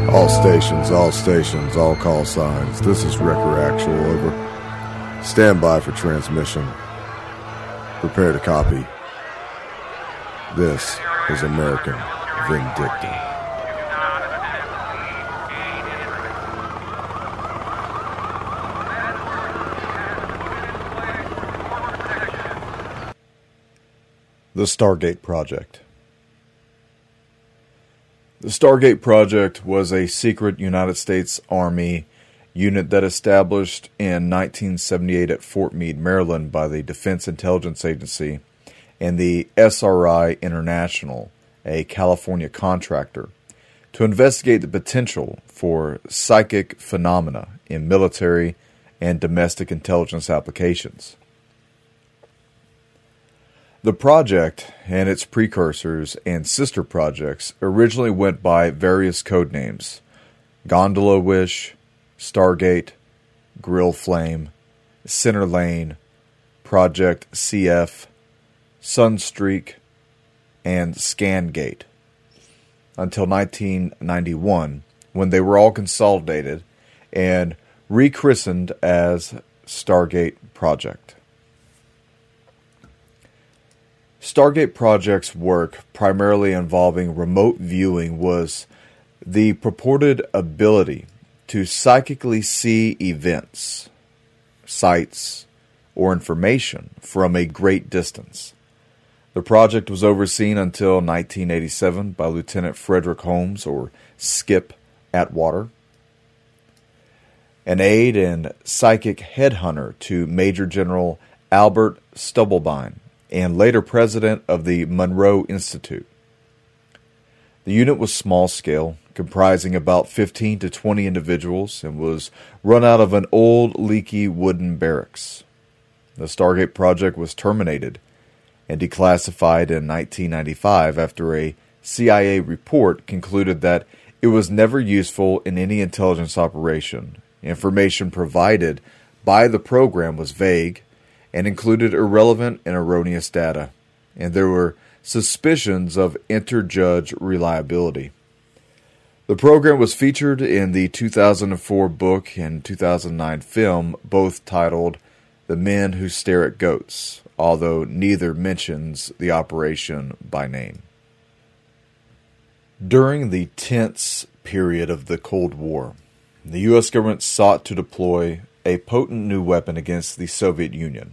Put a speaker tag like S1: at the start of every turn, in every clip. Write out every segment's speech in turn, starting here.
S1: All stations, all call signs. This is Wrecker Actual, over. Stand by for transmission. Prepare to copy. This is American Vindicta. The Stargate Project. The Stargate Project was a secret United States Army unit that established in 1978 at Fort Meade, Maryland by the Defense Intelligence Agency and the SRI International, a California contractor, to investigate the potential for psychic phenomena in military and domestic intelligence applications. The project and its precursors and sister projects originally went by various code names: Gondola Wish, Stargate, Grill Flame, Center Lane, Project CF, Sunstreak, and Scangate, until 1991, when they were all consolidated and rechristened as Stargate Project. Stargate Project's work, primarily involving remote viewing, was the purported ability to psychically see events, sights, or information from a great distance. The project was overseen until 1987 by Lieutenant Frederick Holmes, or Skip Atwater, an aide and psychic headhunter to Major General Albert Stubblebine, and later president of the Monroe Institute. The unit was small-scale, comprising about 15 to 20 individuals, and was run out of an old, leaky wooden barracks. The Stargate Project was terminated and declassified in 1995 after a CIA report concluded that it was never useful in any intelligence operation. Information provided by the program was vague and included irrelevant and erroneous data, and there were suspicions of interjudge reliability. The program was featured in the 2004 book and 2009 film, both titled The Men Who Stare at Goats, although neither mentions the operation by name. During the tense period of the Cold War, the U.S. government sought to deploy a potent new weapon against the Soviet Union: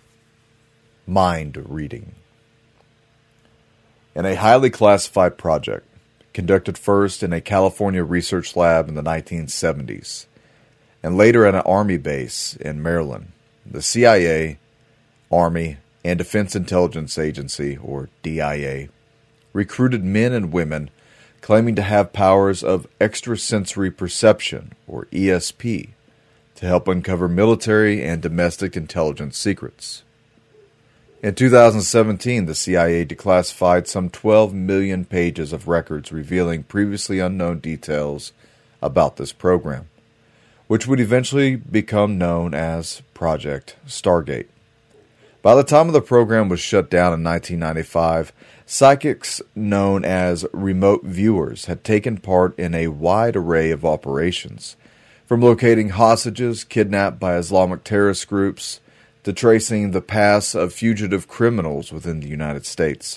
S1: mind reading. In a highly classified project, conducted first in a California research lab in the 1970s, and later at an Army base in Maryland, the CIA, Army, and Defense Intelligence Agency, or DIA, recruited men and women claiming to have powers of extrasensory perception, or ESP, to help uncover military and domestic intelligence secrets. In 2017, the CIA declassified some 12 million pages of records revealing previously unknown details about this program, which would eventually become known as Project Stargate. By the time the program was shut down in 1995, psychics known as remote viewers had taken part in a wide array of operations, from locating hostages kidnapped by Islamic terrorist groups to tracing the paths of fugitive criminals within the United States.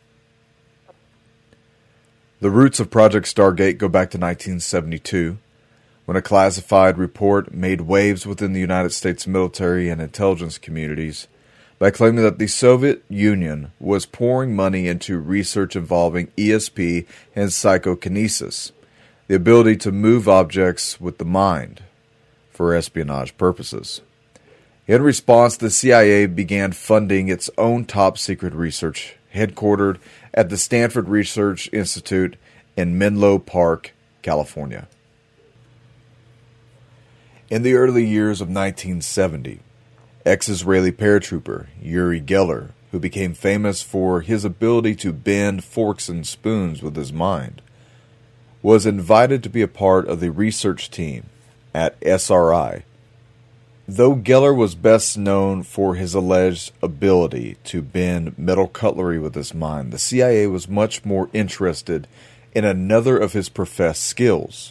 S1: The roots of Project Stargate go back to 1972, when a classified report made waves within the United States military and intelligence communities by claiming that the Soviet Union was pouring money into research involving ESP and psychokinesis, the ability to move objects with the mind, for espionage purposes. In response, the CIA began funding its own top-secret research, headquartered at the Stanford Research Institute in Menlo Park, California. In the early years of 1970, ex-Israeli paratrooper Uri Geller, who became famous for his ability to bend forks and spoons with his mind, was invited to be a part of the research team at SRI. Though Geller was best known for his alleged ability to bend metal cutlery with his mind, the CIA was much more interested in another of his professed skills: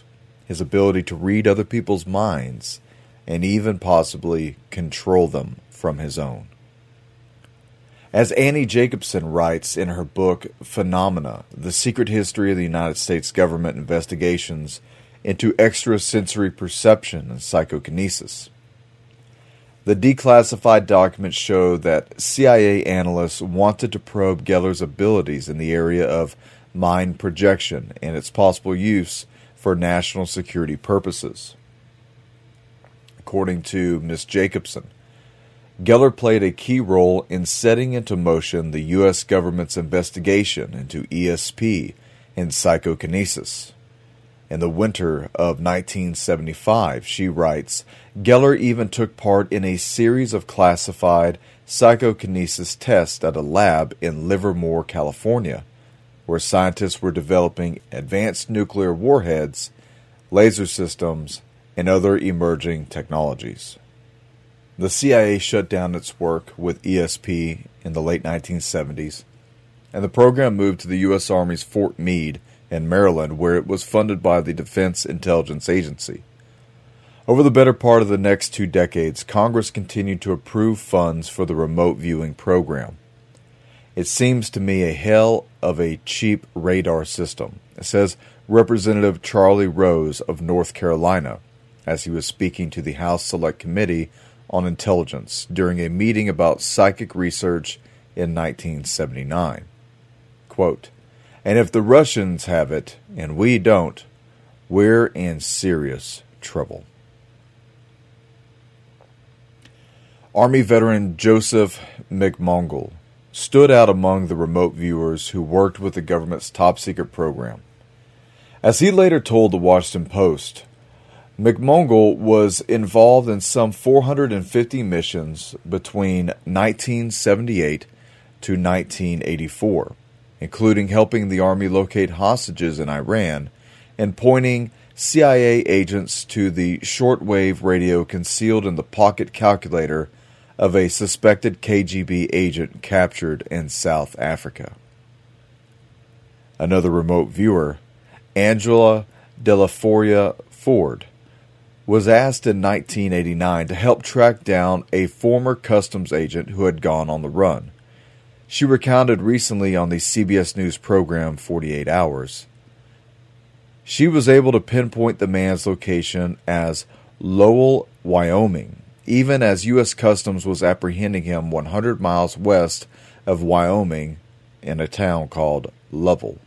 S1: his ability to read other people's minds, and even possibly control them from his own. As Annie Jacobsen writes in her book Phenomena, The Secret History of the United States Government Investigations into Extrasensory Perception and Psychokinesis, the declassified documents show that CIA analysts wanted to probe Geller's abilities in the area of mind projection and its possible use for national security purposes. According to Ms. Jacobsen, Geller played a key role in setting into motion the U.S. government's investigation into ESP and psychokinesis. In the winter of 1975, she writes, Geller even took part in a series of classified psychokinesis tests at a lab in Livermore, California, where scientists were developing advanced nuclear warheads, laser systems, and other emerging technologies. The CIA shut down its work with ESP in the late 1970s, and the program moved to the U.S. Army's Fort Meade in Maryland, where it was funded by the Defense Intelligence Agency. Over the better part of the next 2 decades, Congress continued to approve funds for the remote viewing program. It seems to me a hell of a cheap radar system, says Representative Charlie Rose of North Carolina, as he was speaking to the House Select Committee on Intelligence during a meeting about psychic research in 1979. Quote, and if the Russians have it, and we don't, we're in serious trouble. Army veteran Joseph McMongle stood out among the remote viewers who worked with the government's top-secret program. As he later told the Washington Post, McMongle was involved in some 450 missions between 1978 to 1984, including helping the Army locate hostages in Iran and pointing CIA agents to the shortwave radio concealed in the pocket calculator of a suspected KGB agent captured in South Africa. Another remote viewer, Angela Delaforia Ford, was asked in 1989 to help track down a former customs agent who had gone on the run. She recounted recently on the CBS News program 48 Hours. She was able to pinpoint the man's location as Lowell, Wyoming, even as U.S. Customs was apprehending him 100 miles west of Wyoming in a town called Lovell.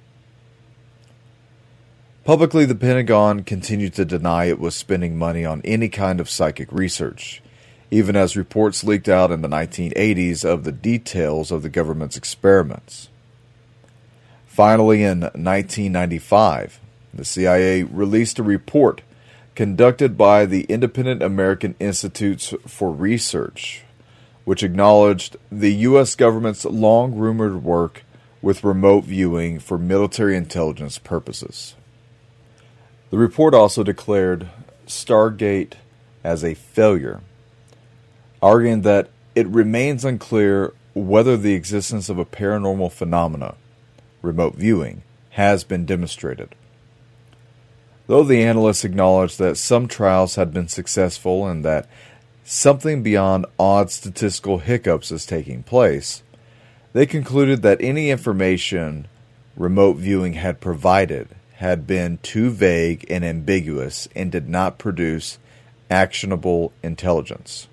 S1: Publicly, the Pentagon continued to deny it was spending money on any kind of psychic research, even as reports leaked out in the 1980s of the details of the government's experiments. Finally, in 1995, the CIA released a report conducted by the Independent American Institutes for Research, which acknowledged the U.S. government's long-rumored work with remote viewing for military intelligence purposes. The report also declared Stargate as a failure, arguing that it remains unclear whether the existence of a paranormal phenomena, remote viewing, has been demonstrated. Though the analysts acknowledged that some trials had been successful and that something beyond odd statistical hiccups is taking place, they concluded that any information remote viewing had provided had been too vague and ambiguous and did not produce actionable intelligence.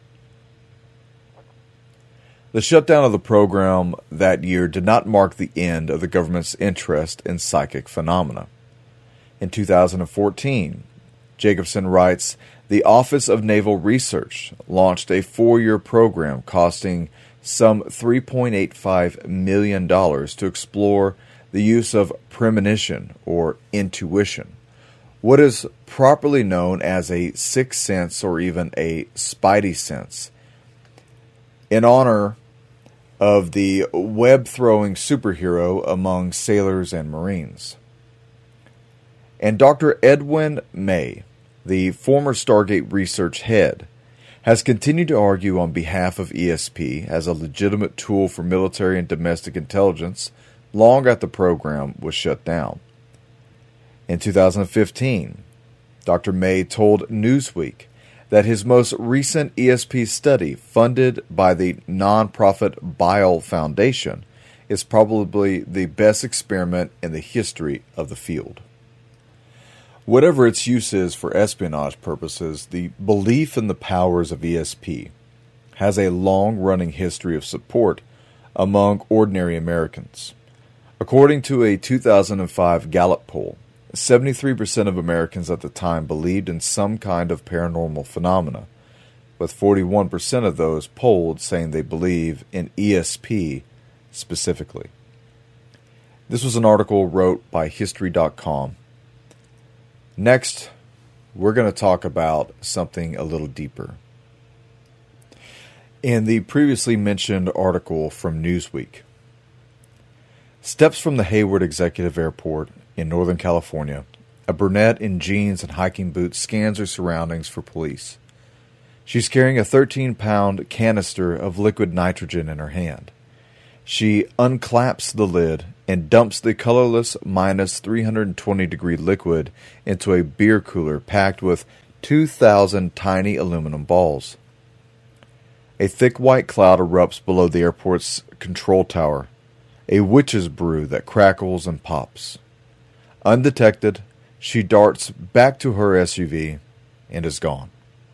S1: The shutdown of the program that year did not mark the end of the government's interest in psychic phenomena. In 2014, Jacobsen writes, the Office of Naval Research launched a 4-year program costing some $3.85 million to explore the use of premonition or intuition, what is properly known as a sixth sense or even a spidey sense, in honor of the web-throwing superhero among sailors and Marines. And Dr. Edwin May, the former Stargate research head, has continued to argue on behalf of ESP as a legitimate tool for military and domestic intelligence long after the program was shut down. In 2015, Dr. May told Newsweek that his most recent ESP study, funded by the nonprofit Bile Foundation, is probably the best experiment in the history of the field. Whatever its use is for espionage purposes, the belief in the powers of ESP has a long-running history of support among ordinary Americans. According to a 2005 Gallup poll, 73% of Americans at the time believed in some kind of paranormal phenomena, with 41% of those polled saying they believe in ESP specifically. This was an article wrote by History.com. Next, we're going to talk about something a little deeper. In the previously mentioned article from Newsweek, steps from the Hayward Executive Airport in Northern California, a brunette in jeans and hiking boots scans her surroundings for police. She's carrying a 13-pound canister of liquid nitrogen in her hand. She unclaps the lid and dumps the colorless minus 320-degree liquid into a beer cooler packed with 2,000 tiny aluminum balls. A thick white cloud erupts below the airport's control tower, a witch's brew that crackles and pops. Undetected, she darts back to her SUV and is gone.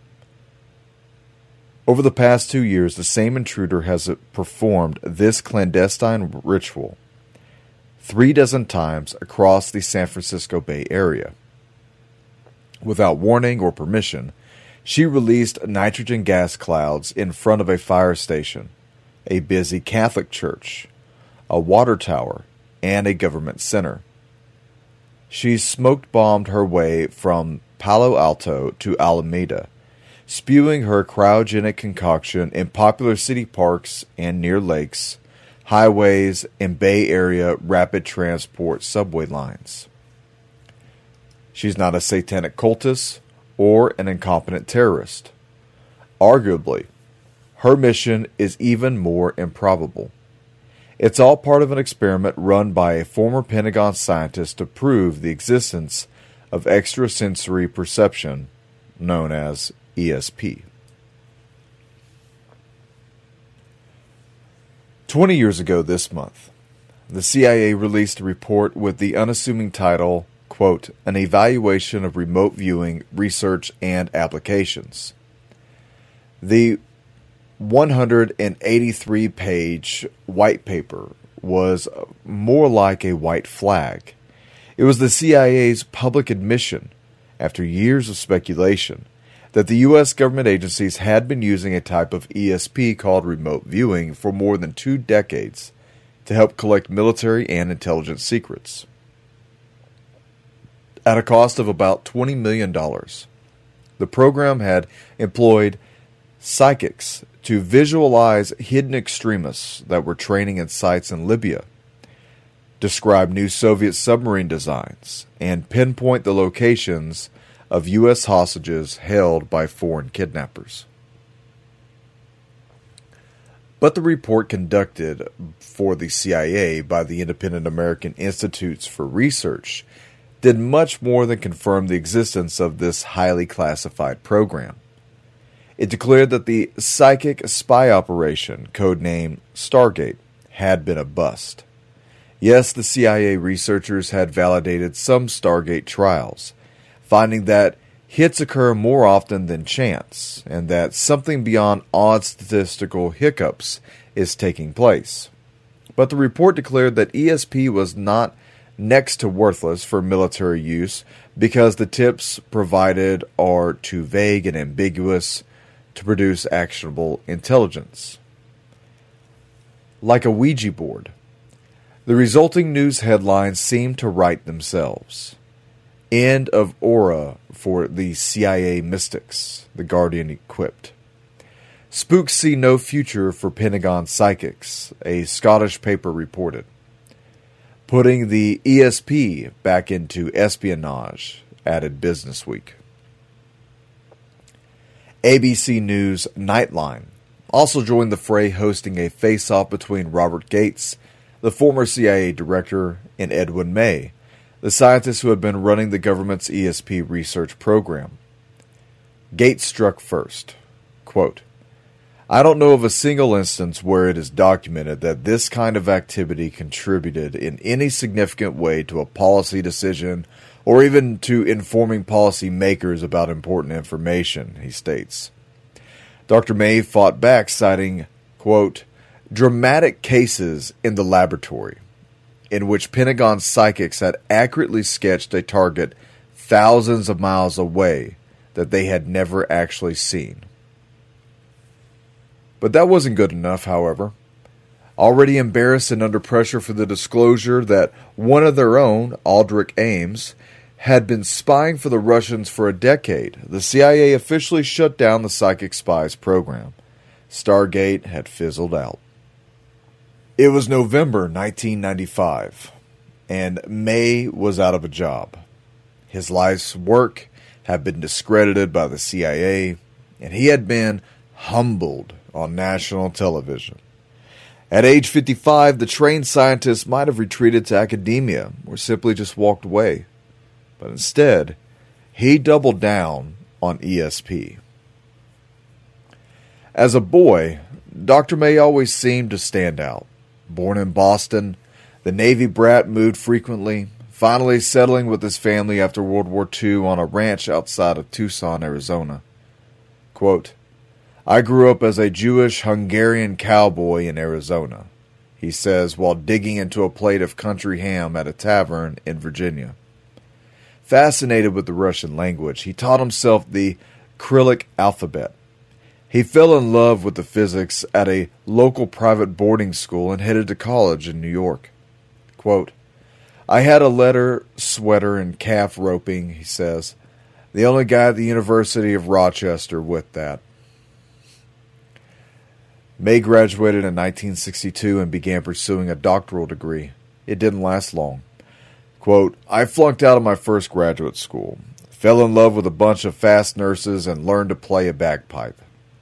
S1: Over the past 2 years, the same intruder has performed this clandestine ritual 36 times across the San Francisco Bay Area. Without warning or permission, she released nitrogen gas clouds in front of a fire station, a busy Catholic church, a water tower, and a government center. She smoke-bombed her way from Palo Alto to Alameda, spewing her cryogenic concoction in popular city parks and near lakes, highways, and Bay Area rapid transport subway lines. She's not a satanic cultist or an incompetent terrorist. Arguably, her mission is even more improbable. It's all part of an experiment run by a former Pentagon scientist to prove the existence of extrasensory perception, known as ESP. 20 years ago this month, the CIA released a report with the unassuming title, quote, An Evaluation of Remote Viewing Research and Applications. The 183-page white paper was more like a white flag. It was the CIA's public admission, after years of speculation, that the U.S. government agencies had been using a type of ESP called remote viewing for more than 2 decades to help collect military and intelligence secrets. At a cost of about $20 million, the program had employed psychics to visualize hidden extremists that were training in sites in Libya, describe new Soviet submarine designs, and pinpoint the locations of U.S. hostages held by foreign kidnappers. But the report conducted for the CIA by the Independent American Institutes for Research did much more than confirm the existence of this highly classified program. It declared that the psychic spy operation, codenamed Stargate, had been a bust. Yes, the CIA researchers had validated some Stargate trials, finding that hits occur more often than chance, and that something beyond odd statistical hiccups is taking place. But the report declared that ESP was not next to worthless for military use because the tips provided are too vague and ambiguous to produce actionable intelligence. Like a Ouija board, the resulting news headlines seem to write themselves. End of aura for the CIA mystics, The Guardian quipped. Spooks see no future for Pentagon psychics, a Scottish paper reported. Putting the ESP back into espionage, added Businessweek. ABC News Nightline also joined the fray, hosting a face-off between Robert Gates, the former CIA director, and Edwin May, the scientist who had been running the government's ESP research program. Gates struck first. Quote, I don't know of a single instance where it is documented that this kind of activity contributed in any significant way to a policy decision or even to informing policy makers about important information, he states. Dr. May fought back, citing, quote, dramatic cases in the laboratory in which Pentagon psychics had accurately sketched a target thousands of miles away that they had never actually seen. But that wasn't good enough, however. Already embarrassed and under pressure for the disclosure that one of their own, Aldrich Ames, had been spying for the Russians for a decade, the CIA officially shut down the Psychic Spies program. Stargate had fizzled out. It was November 1995, and May was out of a job. His life's work had been discredited by the CIA, and he had been humbled on national television. At age 55, the trained scientist might have retreated to academia or simply just walked away. But instead, he doubled down on ESP. As a boy, Dr. May always seemed to stand out. Born in Boston, the Navy brat moved frequently, finally settling with his family after World War II on a ranch outside of Tucson, Arizona. Quote, I grew up as a Jewish Hungarian cowboy in Arizona, he says while digging into a plate of country ham at a tavern in Virginia. Fascinated with the Russian language, he taught himself the Cyrillic alphabet. He fell in love with the physics at a local private boarding school and headed to college in New York. Quote, I had a leather sweater and calf roping, he says, the only guy at the University of Rochester with that. May graduated in 1962 and began pursuing a doctoral degree. It didn't last long. Quote, I flunked out of my first graduate school, fell in love with a bunch of fast nurses, and learned to play a bagpipe.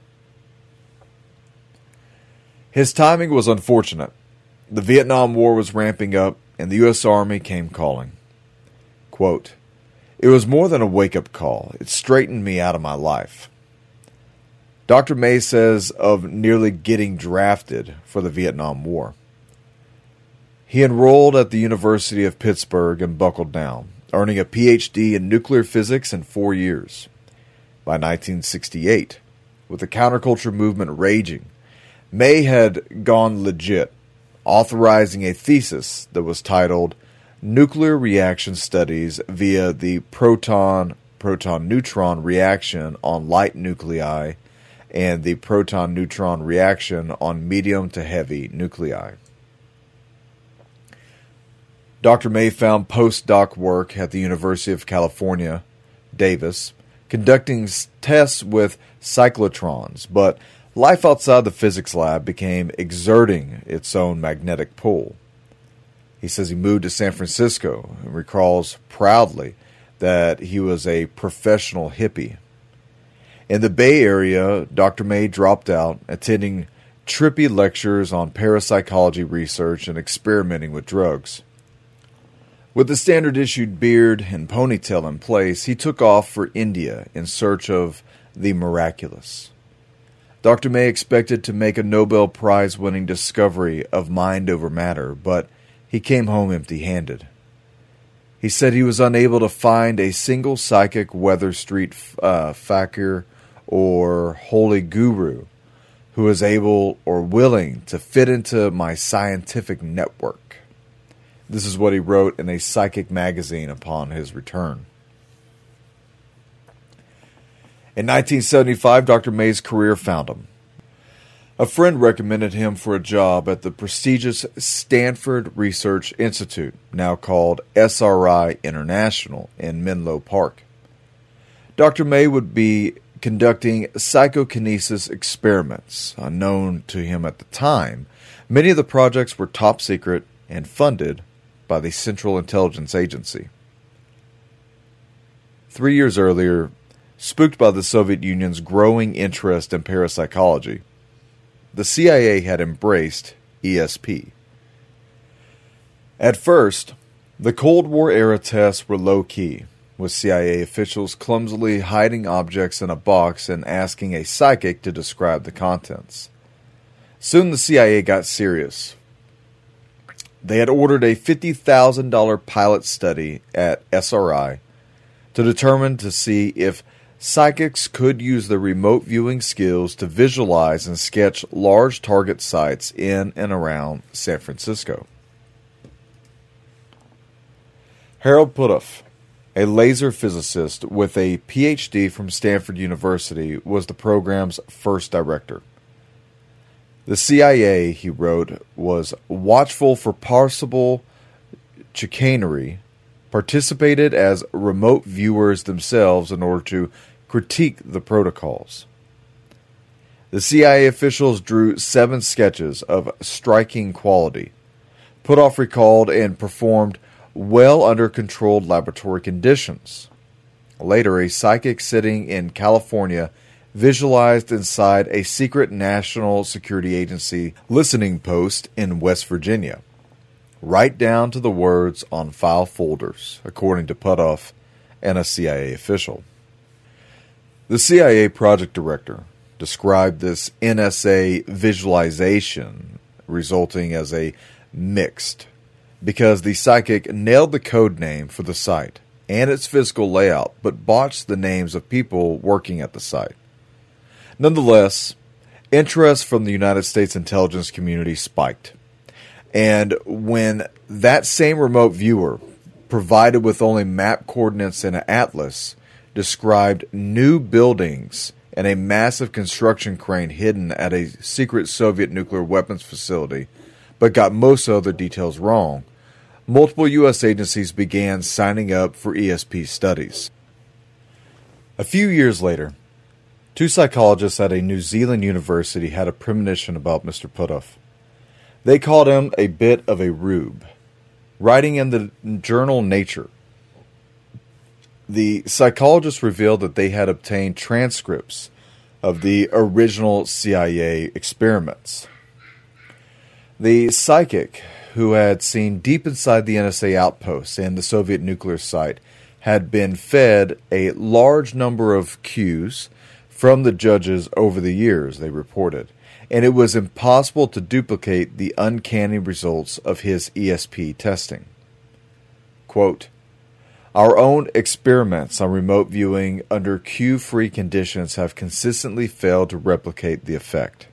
S1: His timing was unfortunate. The Vietnam War was ramping up, and the U.S. Army came calling. Quote, it was more than a wake-up call. It straightened me out of my life. Dr. May says of nearly getting drafted for the Vietnam War. He enrolled at the University of Pittsburgh and buckled down, earning a Ph.D. in nuclear physics in 4 years. By 1968, with the counterculture movement raging, May had gone legit, authorizing a thesis that was titled Nuclear Reaction Studies via the Proton-Neutron Reaction on Light Nuclei and the proton-neutron reaction on medium to heavy nuclei. Dr. May found postdoc work at the University of California, Davis, conducting tests with cyclotrons, but life outside the physics lab became exerting its own magnetic pull. He says he moved to San Francisco and recalls proudly that he was a professional hippie. In the Bay Area, Dr. May dropped out, attending trippy lectures on parapsychology research and experimenting with drugs. With the standard-issued beard and ponytail in place, he took off for India in search of the miraculous. Dr. May expected to make a Nobel Prize-winning discovery of mind over matter, but he came home empty-handed. He said he was unable to find a single psychic Weather Street fakir or holy guru who is able or willing to fit into my scientific network. This is what he wrote in a psychic magazine upon his return. In 1975, Dr. May's career found him. A friend recommended him for a job at the prestigious Stanford Research Institute, now called SRI International, in Menlo Park. Dr. May would be conducting psychokinesis experiments. Unknown to him at the time, many of the projects were top secret and funded by the Central Intelligence Agency. 3 years earlier, spooked by the Soviet Union's growing interest in parapsychology, the CIA had embraced ESP. At first, The Cold War-era tests were low-key, with CIA officials clumsily hiding objects in a box and asking a psychic to describe the contents. Soon the CIA got serious. They had ordered a $50,000 pilot study at SRI to determine to see if psychics could use their remote viewing skills to visualize and sketch large target sites in and around San Francisco. Harold Puthoff, a laser physicist with a PhD from Stanford University, was the program's first director. The CIA, he wrote, was watchful for possible chicanery, participated as remote viewers themselves in order to critique the protocols. The CIA officials drew 7 sketches of striking quality. Puthoff recalled and performed well under controlled laboratory conditions. Later, a psychic sitting in California visualized inside a secret national security agency listening post in West Virginia, right down to the words on file folders, according to Puthoff and a CIA official. The CIA project director described this NSA visualization resulting as a mixed, because the psychic nailed the code name for the site and its physical layout, but botched the names of people working at the site. Nonetheless, interest from the United States intelligence community spiked. And when that same remote viewer, provided with only map coordinates and an atlas, described new buildings and a massive construction crane hidden at a secret Soviet nuclear weapons facility, but got most other details wrong, multiple U.S. agencies began signing up for ESP studies. A few years later, 2 psychologists at a New Zealand university had a premonition about Mr. Puthoff. They called him a bit of a rube. Writing in the journal Nature, the psychologists revealed that they had obtained transcripts of the original CIA experiments. The psychic, who had seen deep inside the NSA outposts and the Soviet nuclear site, had been fed a large number of cues from the judges over the years, they reported, and it was impossible to duplicate the uncanny results of his ESP testing. Quote, "Our own experiments on remote viewing under cue-free conditions have consistently failed to replicate the effect."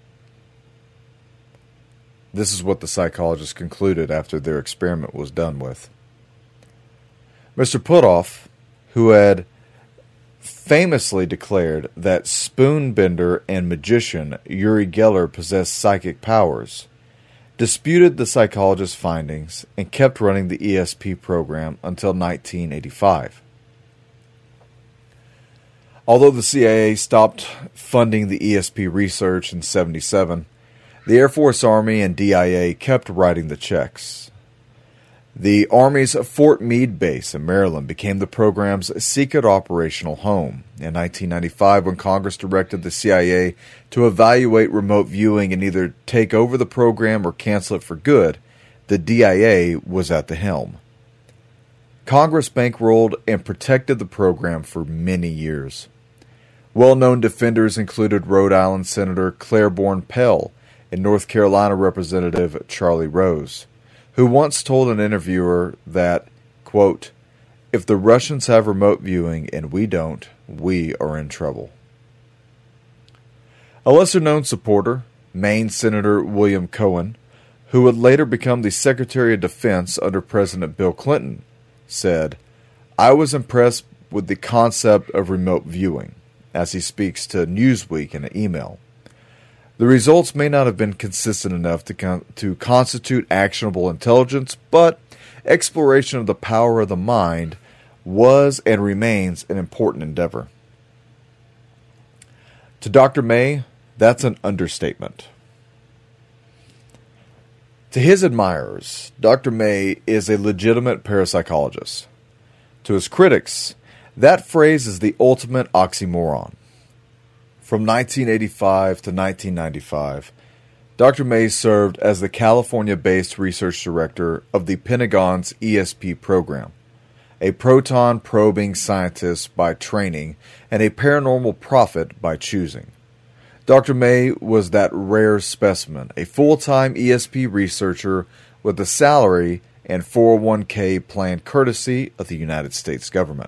S1: This is what the psychologists concluded after their experiment was done with. Mr. Puthoff, who had famously declared that spoonbender and magician Uri Geller possessed psychic powers, disputed the psychologist's findings and kept running the ESP program until 1985. Although the CIA stopped funding the ESP research in 1977, the Air Force, Army, and DIA kept writing the checks. The Army's Fort Meade base in Maryland became the program's secret operational home. In 1995, when Congress directed the CIA to evaluate remote viewing and either take over the program or cancel it for good, the DIA was at the helm. Congress bankrolled and protected the program for many years. Well-known defenders included Rhode Island Senator Claiborne Pell and North Carolina Representative Charlie Rose, who once told an interviewer that, quote, "If the Russians have remote viewing and we don't, we are in trouble." A lesser-known supporter, Maine Senator William Cohen, who would later become the Secretary of Defense under President Bill Clinton, said, "I was impressed with the concept of remote viewing," as he speaks to Newsweek in an email. The results may not have been consistent enough to constitute actionable intelligence, but exploration of the power of the mind was and remains an important endeavor. To Dr. May, that's an understatement. To his admirers, Dr. May is a legitimate parapsychologist. To his critics, that phrase is the ultimate oxymoron. From 1985 to 1995, Dr. May served as the California-based research director of the Pentagon's ESP program, a proton-probing scientist by training and a paranormal prophet by choosing. Dr. May was that rare specimen, a full-time ESP researcher with a salary and 401k plan courtesy of the United States government.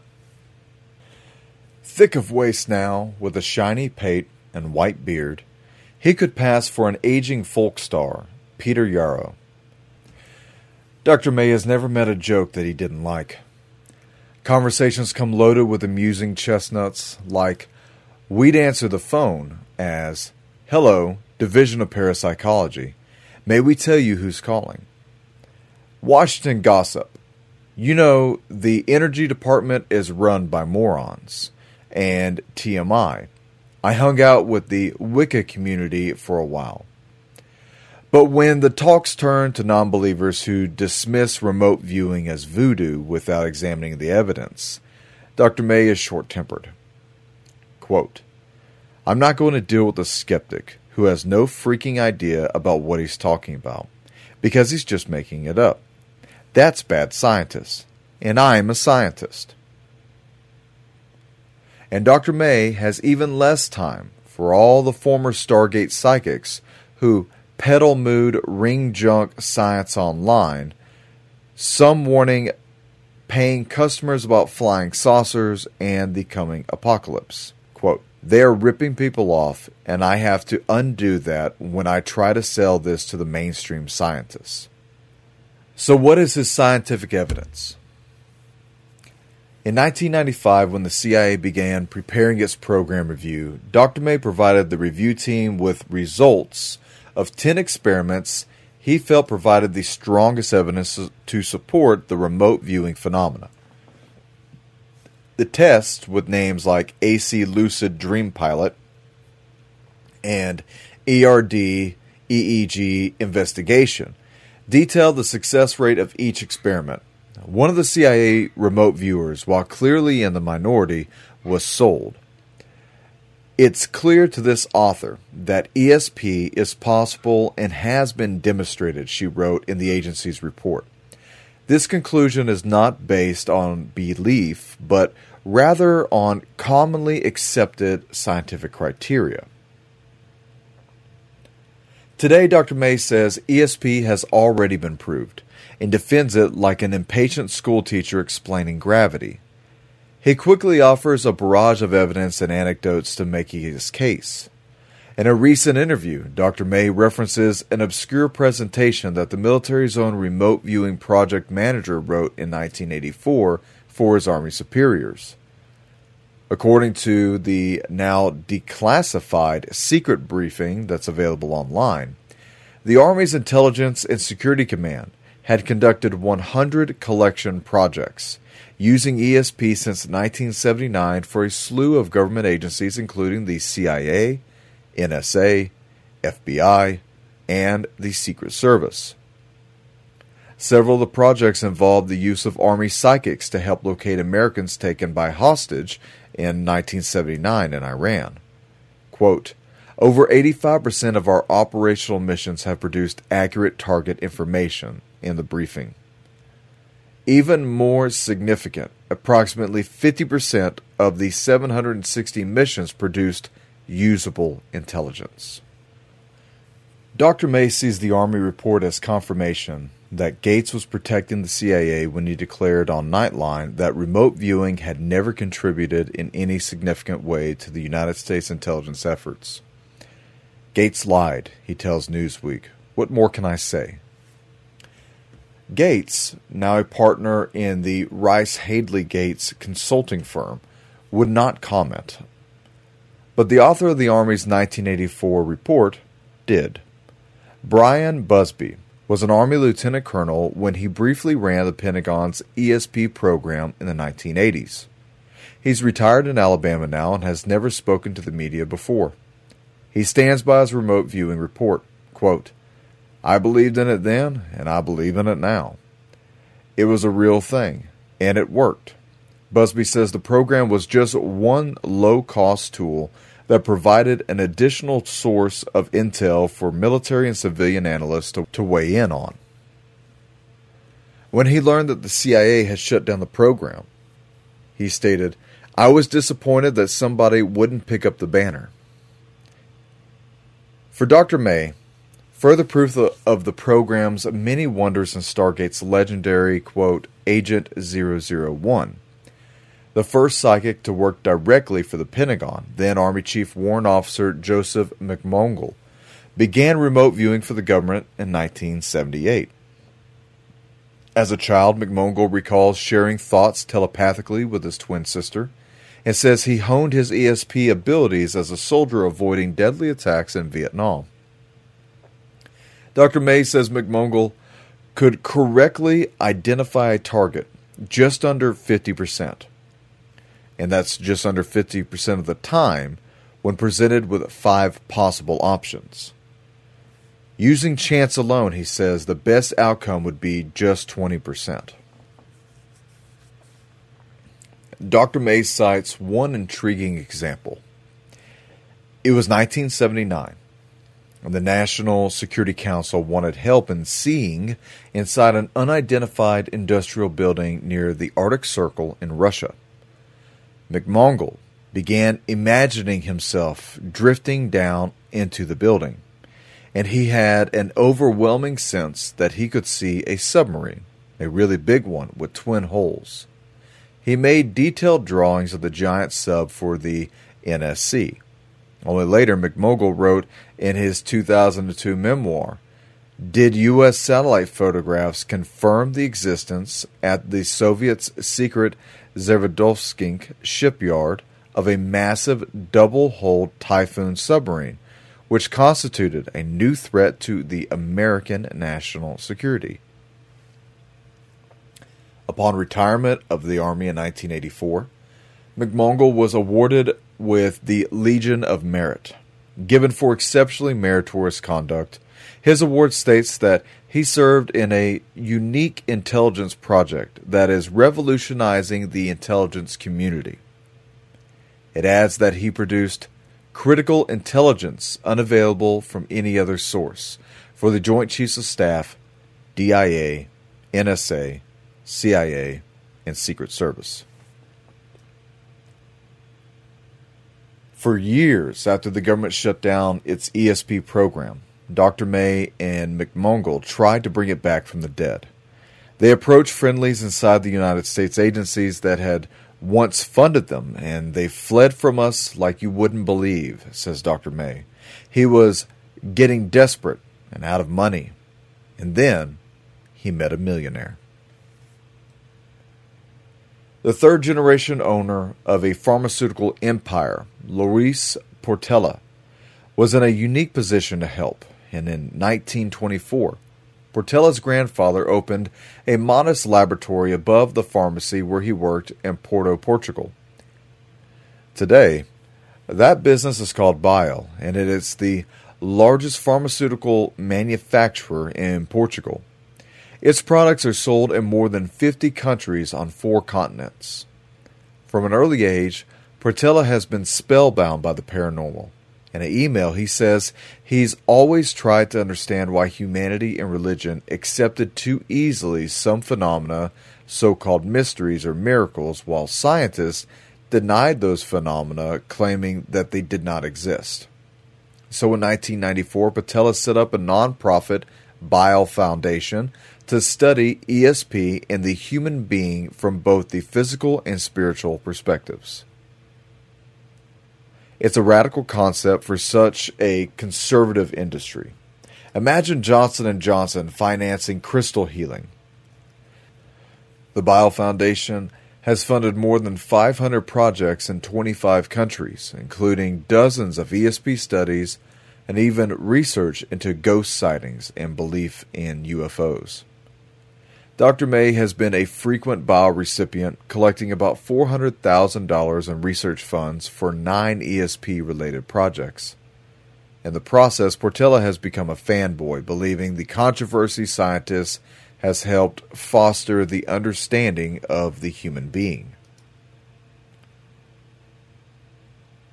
S1: Thick of waist now, with a shiny pate and white beard, he could pass for an aging folk star, Peter Yarrow. Dr. May has never met a joke that he didn't like. Conversations come loaded with amusing chestnuts like, we'd answer the phone as, "Hello, Division of Parapsychology. May we tell you who's calling?" Washington gossip. You know, the energy department is run by morons. And TMI. I hung out with the Wicca community for a while. But when the talks turn to non-believers who dismiss remote viewing as voodoo without examining the evidence, Dr. May is short-tempered. Quote, "I'm not going to deal with a skeptic who has no freaking idea about what he's talking about, because he's just making it up. That's bad scientist, and I'm a scientist." And Dr. May has even less time for all the former Stargate psychics who peddle mood ring junk science online, some warning paying customers about flying saucers and the coming apocalypse. Quote, "They are ripping people off, and I have to undo that when I try to sell this to the mainstream scientists." So what is his scientific evidence? In 1995, when the CIA began preparing its program review, Dr. May provided the review team with results of 10 experiments he felt provided the strongest evidence to support the remote viewing phenomena. The tests, with names like AC Lucid Dream Pilot and ERD EEG Investigation, detailed the success rate of each experiment. One of the CIA remote viewers, while clearly in the minority, was sold. It's clear to this author that ESP is possible and has been demonstrated, she wrote in the agency's report. This conclusion is not based on belief, but rather on commonly accepted scientific criteria. Today, Dr. May says ESP has already been proved and defends it like an impatient schoolteacher explaining gravity. He quickly offers a barrage of evidence and anecdotes to make his case. In a recent interview, Dr. May references an obscure presentation that the military's own remote viewing project manager wrote in 1984 for his Army superiors. According to the now declassified secret briefing that's available online, the Army's Intelligence and Security Command had conducted 100 collection projects, using ESP since 1979 for a slew of government agencies including the CIA, NSA, FBI, and the Secret Service. Several of the projects involved the use of Army psychics to help locate Americans taken by hostage in 1979 in Iran. Quote, "Over 85% of our operational missions have produced accurate target information," in the briefing. Even more significant, approximately 50% of the 760 missions produced usable intelligence. Dr. May sees the Army report as confirmation that Gates was protecting the CIA when he declared on Nightline that remote viewing had never contributed in any significant way to the United States intelligence efforts. Gates lied, he tells Newsweek. What more can I say? Gates, now a partner in the Rice Hadley Gates consulting firm, would not comment. But the author of the Army's 1984 report did. Brian Busby was an Army lieutenant colonel when he briefly ran the Pentagon's ESP program in the 1980s. He's retired in Alabama now and has never spoken to the media before. He stands by his remote viewing report. Quote, "I believed in it then, and I believe in it now. It was a real thing, and it worked." Busby says the program was just one low-cost tool that provided an additional source of intel for military and civilian analysts to weigh in on. When he learned that the CIA had shut down the program, he stated, "I was disappointed that somebody wouldn't pick up the banner." For Dr. May, further proof of the program's many wonders and Stargate's legendary, quote, Agent 001, the first psychic to work directly for the Pentagon, then Army Chief Warrant Officer Joseph McMoneagle, began remote viewing for the government in 1978. As a child, McMoneagle recalls sharing thoughts telepathically with his twin sister, and says he honed his ESP abilities as a soldier avoiding deadly attacks in Vietnam. Dr. May says McMoneagle could correctly identify a target just under 50%, and that's just under 50% of the time when presented with 5 possible options. Using chance alone, he says the best outcome would be just 20%. Dr. May cites one intriguing example. It was 1979, and the National Security Council wanted help in seeing inside an unidentified industrial building near the Arctic Circle in Russia. McMoneagle began imagining himself drifting down into the building, and he had an overwhelming sense that he could see a submarine, a really big one with twin hulls. He made detailed drawings of the giant sub for the NSC. Only later, McMoneagle wrote in his 2002 memoir, "Did U.S. satellite photographs confirm the existence at the Soviets' secret Zverodolskink shipyard of a massive double-hulled Typhoon submarine, which constituted a new threat to the American national security?" Upon retirement of the Army in 1984, McMoneagle was awarded with the Legion of Merit. Given for exceptionally meritorious conduct, his award states that he served in a unique intelligence project that is revolutionizing the intelligence community. It adds that he produced critical intelligence unavailable from any other source for the Joint Chiefs of Staff, DIA, NSA, CIA, and Secret Service. For years after the government shut down its ESP program, Dr. May and McMoneagle tried to bring it back from the dead. They approached friendlies inside the United States agencies that had once funded them, and they fled from us like you wouldn't believe, says Dr. May. He was getting desperate and out of money, and then he met a millionaire. The third-generation owner of a pharmaceutical empire, Luis Portela, was in a unique position to help, and in 1924, Portela's grandfather opened a modest laboratory above the pharmacy where he worked in Porto, Portugal. Today, that business is called Bio, and it is the largest pharmaceutical manufacturer in Portugal. Its products are sold in more than 50 countries on 4 continents. From an early age, Portela has been spellbound by the paranormal. In an email, he says he's always tried to understand why humanity and religion accepted too easily some phenomena, so-called mysteries or miracles, while scientists denied those phenomena, claiming that they did not exist. So in 1994, Portela set up a non-profit Bio Foundation to study ESP and the human being from both the physical and spiritual perspectives. It's a radical concept for such a conservative industry. Imagine Johnson & Johnson financing crystal healing. The Bio Foundation has funded more than 500 projects in 25 countries, including dozens of ESP studies and even research into ghost sightings and belief in UFOs. Dr. May has been a frequent Bio recipient, collecting about $400,000 in research funds for 9 ESP-related projects. In the process, Portela has become a fanboy, believing the controversy scientist has helped foster the understanding of the human being.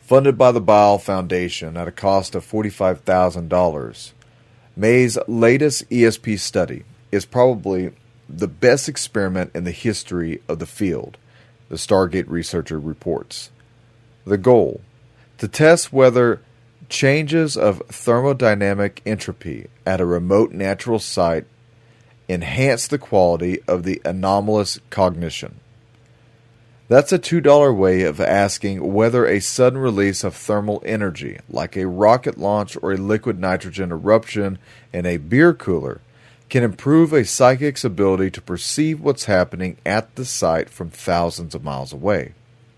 S1: Funded by the Bile Foundation at a cost of $45,000, May's latest ESP study is probably the best experiment in the history of the field, the Stargate researcher reports. The goal: to test whether changes of thermodynamic entropy at a remote natural site enhance the quality of the anomalous cognition. That's a $2 way of asking whether a sudden release of thermal energy, like a rocket launch or a liquid nitrogen eruption in a beer cooler, can improve a psychic's ability to perceive what's happening at the site from thousands of miles away.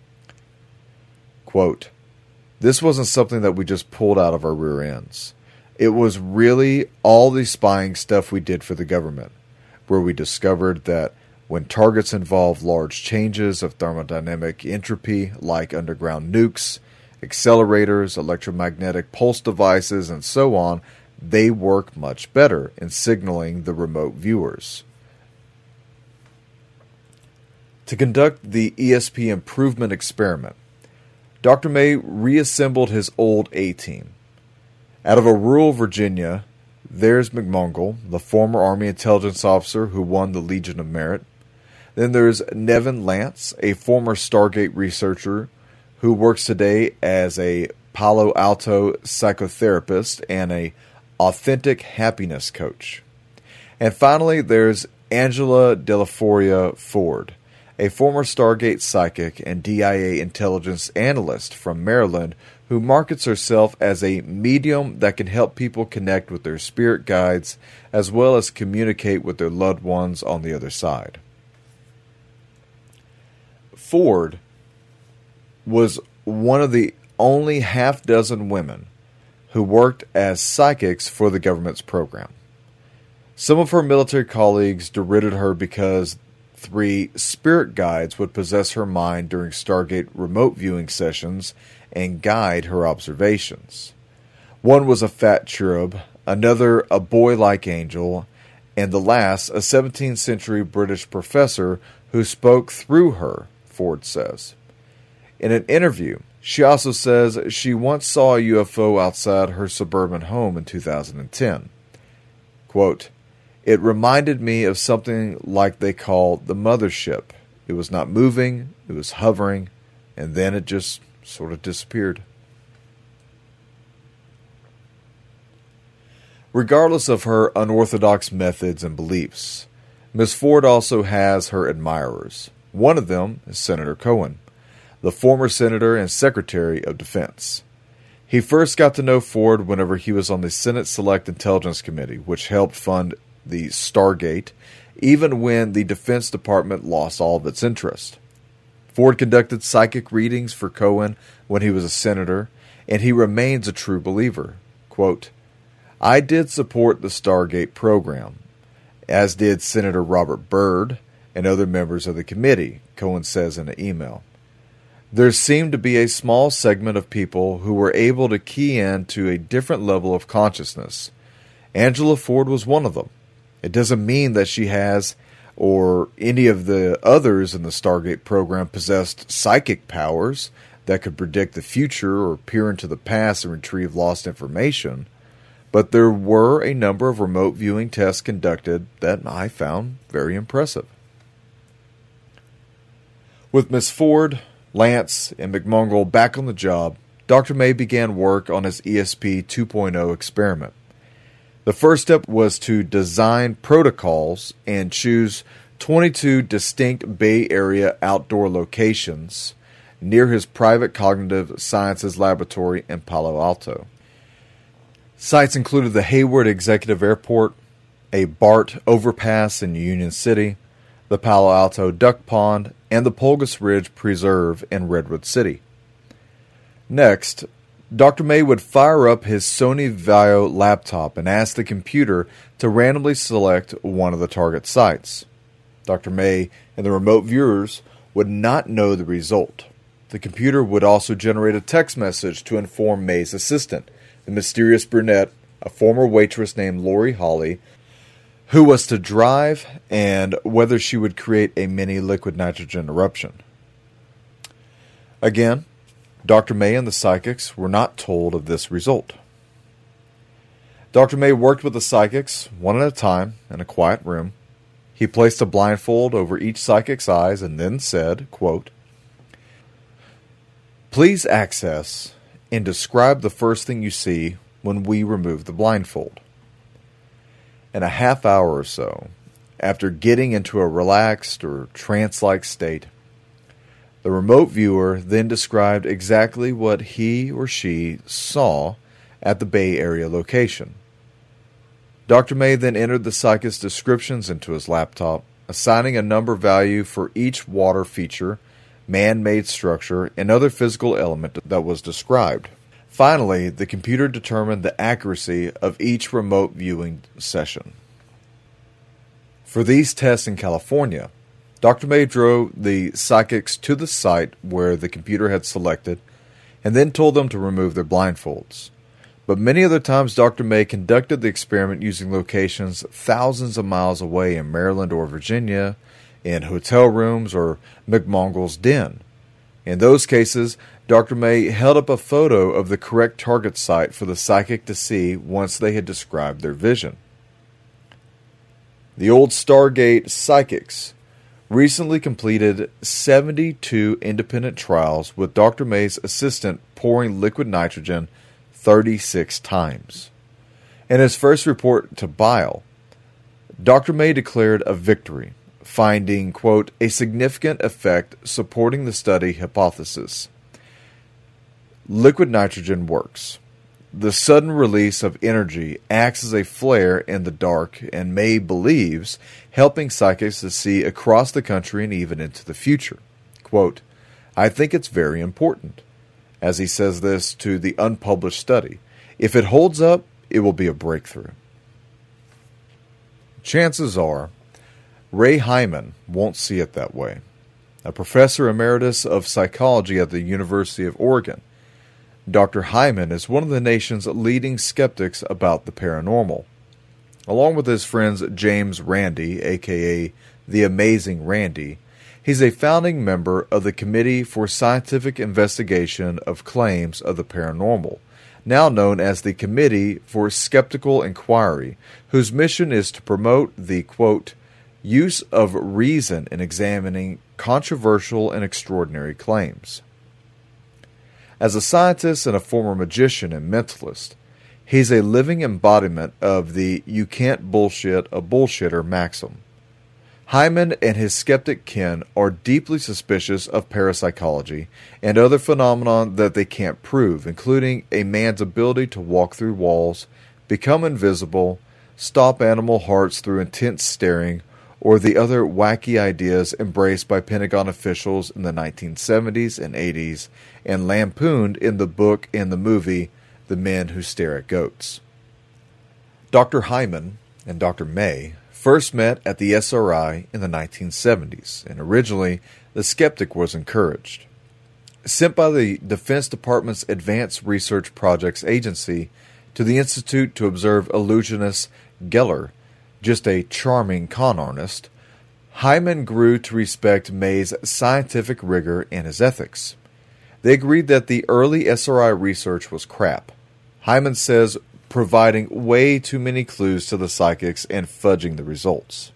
S1: Quote, "This wasn't something that we just pulled out of our rear ends. It was really all the spying stuff we did for the government, where we discovered that when targets involve large changes of thermodynamic entropy, like underground nukes, accelerators, electromagnetic pulse devices, and so on, they work much better in signaling the remote viewers." To conduct the ESP improvement experiment, Dr. May reassembled his old A-team. Out of a rural Virginia, there's McMongle, the former Army intelligence officer who won the Legion of Merit. Then there's Nevin Lance, a former Stargate researcher who works today as a Palo Alto psychotherapist and a authentic happiness coach. And finally, there's Angela Delaforia Ford, a former Stargate psychic and DIA intelligence analyst from Maryland who markets herself as a medium that can help people connect with their spirit guides as well as communicate with their loved ones on the other side. Ford was one of the only half-dozen women who worked as psychics for the government's program. Some of her military colleagues derided her because 3 spirit guides would possess her mind during Stargate remote viewing sessions and guide her observations. One was a fat cherub, another a boy-like angel, and the last a 17th century British professor who spoke through her, Ford says. In an interview, she also says she once saw a UFO outside her suburban home in 2010. Quote, "It reminded me of something like they call the mothership. It was not moving, it was hovering, and then it just sort of disappeared." Regardless of her unorthodox methods and beliefs, Ms. Ford also has her admirers. One of them is Senator Cohen, the former Senator and Secretary of Defense. He first got to know Ford whenever he was on the Senate Select Intelligence Committee, which helped fund the Stargate, even when the Defense Department lost all of its interest. Ford conducted psychic readings for Cohen when he was a senator, and he remains a true believer. Quote, "I did support the Stargate program, as did Senator Robert Byrd and other members of the committee," Cohen says in an email. "There seemed to be a small segment of people who were able to key in to a different level of consciousness. Angela Ford was one of them. It doesn't mean that she has, or any of the others in the Stargate program possessed psychic powers that could predict the future or peer into the past and retrieve lost information, but there were a number of remote viewing tests conducted that I found very impressive." With Miss Ford, Lance, and McMongle back on the job, Dr. May began work on his ESP 2.0 experiment. The first step was to design protocols and choose 22 distinct Bay Area outdoor locations near his private cognitive sciences laboratory in Palo Alto. Sites included the Hayward Executive Airport, a BART overpass in Union City, the Palo Alto Duck Pond, and the Pulgas Ridge Preserve in Redwood City. Next, Dr. May would fire up his Sony Vaio laptop and ask the computer to randomly select one of the target sites. Dr. May and the remote viewers would not know the result. The computer would also generate a text message to inform May's assistant, the mysterious brunette, a former waitress named Lori Hawley, who was to drive, and whether she would create a mini liquid nitrogen eruption. Again, Dr. May and the psychics were not told of this result. Dr. May worked with the psychics one at a time in a quiet room. He placed a blindfold over each psychic's eyes and then said, quote, "Please access and describe the first thing you see when we remove the blindfold." In a half hour or so, after getting into a relaxed or trance-like state, the remote viewer then described exactly what he or she saw at the Bay Area location. Dr. May then entered the psychic's descriptions into his laptop, assigning a number value for each water feature, man-made structure, and other physical element that was described. Finally, the computer determined the accuracy of each remote viewing session. For these tests in California, Dr. May drove the psychics to the site where the computer had selected and then told them to remove their blindfolds. But many other times Dr. May conducted the experiment using locations thousands of miles away in Maryland or Virginia, in hotel rooms or McMongle's den. In those cases, Dr. May held up a photo of the correct target site for the psychic to see once they had described their vision. The old Stargate psychics recently completed 72 independent trials with Dr. May's assistant pouring liquid nitrogen 36 times. In his first report to Bile, Dr. May declared a victory, finding, quote, "a significant effect supporting the study hypothesis. Liquid nitrogen works. The sudden release of energy acts as a flare in the dark, and May believes helping psychics to see across the country and even into the future. Quote, I think it's very important," as he says this to the unpublished study. "If it holds up, it will be a breakthrough." Chances are, Ray Hyman won't see it that way. A professor emeritus of psychology at the University of Oregon, Dr. Hyman is one of the nation's leading skeptics about the paranormal. Along with his friends James Randi, a.k.a. The Amazing Randi, he's a founding member of the Committee for Scientific Investigation of Claims of the Paranormal, now known as the Committee for Skeptical Inquiry, whose mission is to promote the, quote, "use of reason in examining controversial and extraordinary claims." As a scientist and a former magician and mentalist, he's a living embodiment of the "you can't bullshit a bullshitter" maxim. Hyman and his skeptic kin are deeply suspicious of parapsychology and other phenomena that they can't prove, including a man's ability to walk through walls, become invisible, stop animal hearts through intense staring, or the other wacky ideas embraced by Pentagon officials in the 1970s and 80s and lampooned in the book and the movie The Men Who Stare at Goats. Dr. Hyman and Dr. May first met at the SRI in the 1970s, and originally the skeptic was encouraged. Sent by the Defense Department's Advanced Research Projects Agency to the Institute to observe illusionist Geller, just a charming con artist, Hyman grew to respect May's scientific rigor and his ethics. They agreed that the early SRI research was crap. Hyman says providing way too many clues to the psychics and fudging the results.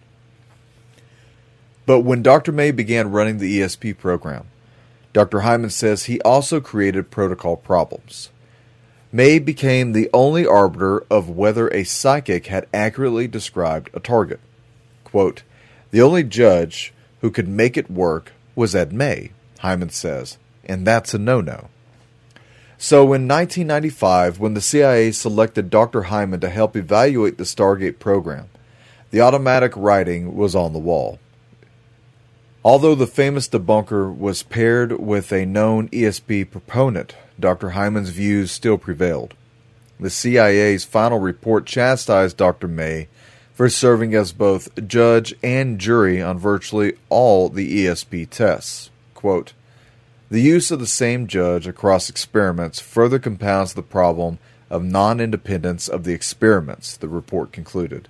S1: But when Dr. May began running the ESP program, Dr. Hyman says he also created protocol problems. May became the only arbiter of whether a psychic had accurately described a target. Quote, "The only judge who could make it work was Ed May," Hyman says, and that's a no-no. So in 1995, when the CIA selected Dr. Hyman to help evaluate the Stargate program, the automatic writing was on the wall. Although the famous debunker was paired with a known ESP proponent, Dr. Hyman's views still prevailed. The CIA's final report chastised Dr. May for serving as both judge and jury on virtually all the ESP tests. Quote, "The use of the same judge across experiments further compounds the problem of non-independence of the experiments," the report concluded.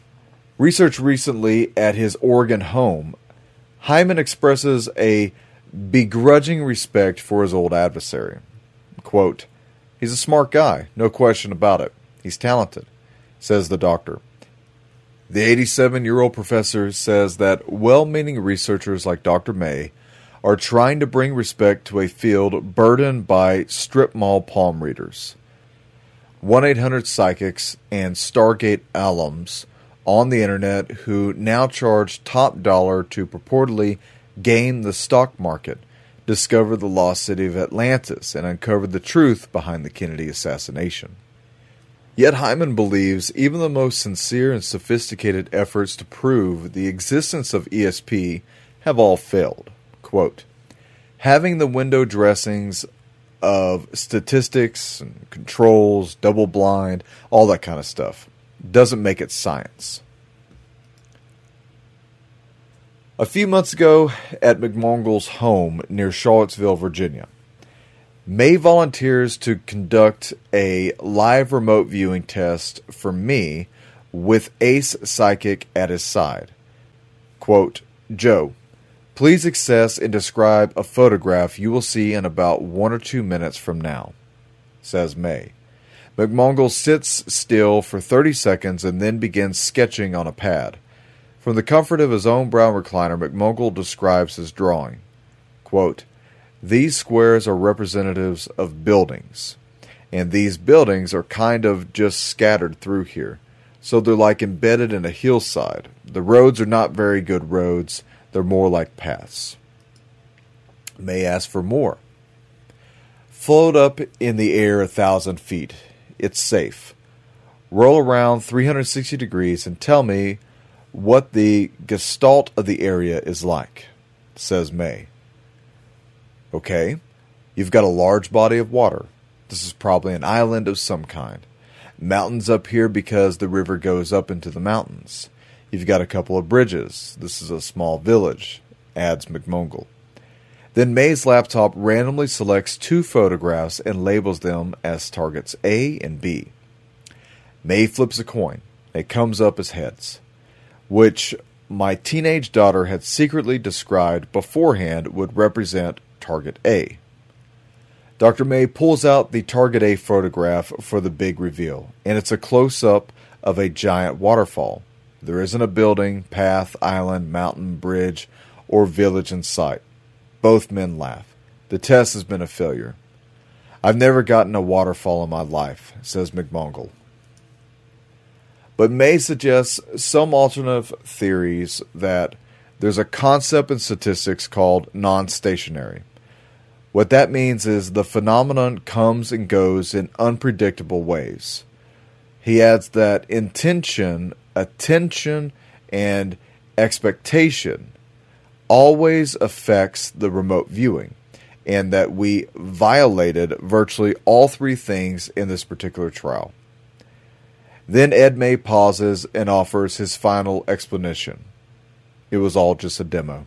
S1: Research recently at his Oregon home, Hyman expresses a begrudging respect for his old adversary. Quote, "He's a smart guy, no question about it. He's talented," says the doctor. The 87-year-old professor says that well-meaning researchers like Dr. May are trying to bring respect to a field burdened by strip mall palm readers. 1-800-Psychics and Stargate alums on the internet who now charge top dollar to purportedly game the stock market discovered the lost city of Atlantis and uncovered the truth behind the Kennedy assassination. Yet Hyman believes even the most sincere and sophisticated efforts to prove the existence of ESP have all failed. Quote, "Having the window dressings of statistics and controls, double blind, all that kind of stuff doesn't make it science." A few months ago at McMongle's home near Charlottesville, Virginia, May volunteers to conduct a live remote viewing test for me with Ace Psychic at his side. Quote, "Joe, please access and describe a photograph you will see in about 1 or 2 minutes from now," says May. McMongle sits still for 30 seconds and then begins sketching on a pad. From the comfort of his own brown recliner, McMongle describes his drawing. Quote, "These squares are representatives of buildings, and these buildings are kind of just scattered through here, so they're like embedded in a hillside. The roads are not very good roads, they're more like paths." May asks for more. "Float up in the air 1,000 feet. It's safe. Roll around 360 degrees and tell me what the gestalt of the area is like," says May. "Okay, you've got a large body of water. This is probably an island of some kind. Mountains up here because the river goes up into the mountains. You've got a couple of bridges. This is a small village," adds McMongle. Then May's laptop randomly selects 2 photographs and labels them as targets A and B. May flips a coin. It comes up as heads, which my teenage daughter had secretly described beforehand would represent target A. Dr. May pulls out the target A photograph for the big reveal, and it's a close-up of a giant waterfall. There isn't a building, path, island, mountain, bridge, or village in sight. Both men laugh. The test has been a failure. "I've never gotten a waterfall in my life," says McMongle. But May suggests some alternative theories that there's a concept in statistics called non-stationary. What that means is the phenomenon comes and goes in unpredictable ways. He adds that intention, attention, and expectation always affects the remote viewing, and that we violated virtually all 3 things in this particular trial. Then Ed May pauses and offers his final explanation. It was all just a demo.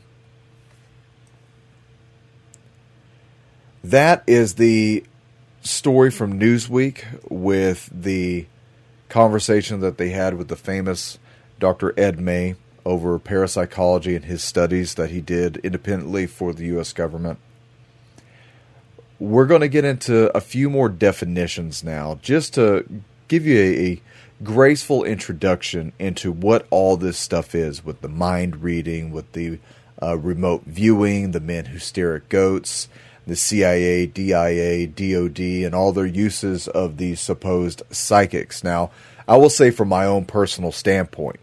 S1: That is the story from Newsweek with the conversation that they had with the famous Dr. Ed May over parapsychology and his studies that he did independently for the U.S. government. We're going to get into a few more definitions now, just to give you a graceful introduction into what all this stuff is, with the mind reading, with the remote viewing, the men who stare at goats, the CIA, DIA, DOD, and all their uses of these supposed psychics. Now, I will say from my own personal standpoint,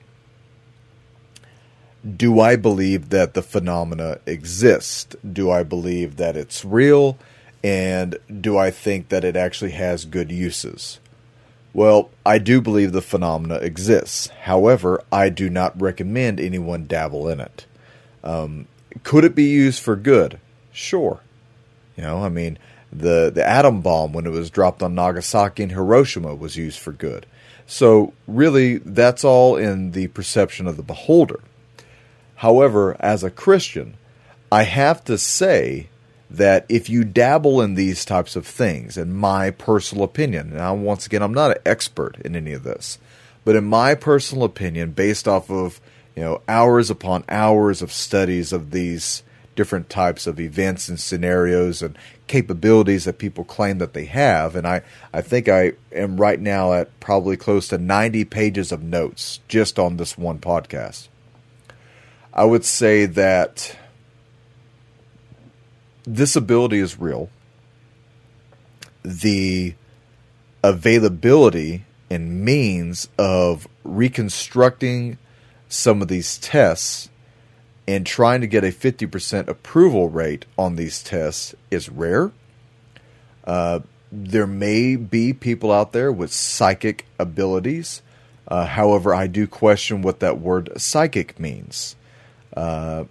S1: do I believe that the phenomena exist? Do I believe that it's real? And do I think that it actually has good uses? Well, I do believe the phenomena exists. However, I do not recommend anyone dabble in it. Could it be used for good? Sure. You know, I mean, the atom bomb, when it was dropped on Nagasaki and Hiroshima, was used for good. So, really, that's all in the perception of the beholder. However, as a Christian, I have to say that if you dabble in these types of things, in my personal opinion, now once again, I'm not an expert in any of this, but in my personal opinion, based off of hours upon hours of studies of these different types of events and scenarios and capabilities that people claim that they have. And I think I am right now at probably close to 90 pages of notes just on this one podcast. I would say that this ability is real. The availability and means of reconstructing some of these tests and trying to get a 50% approval rate on these tests is rare. There may be people out there with psychic abilities. However, I do question what that word psychic means. With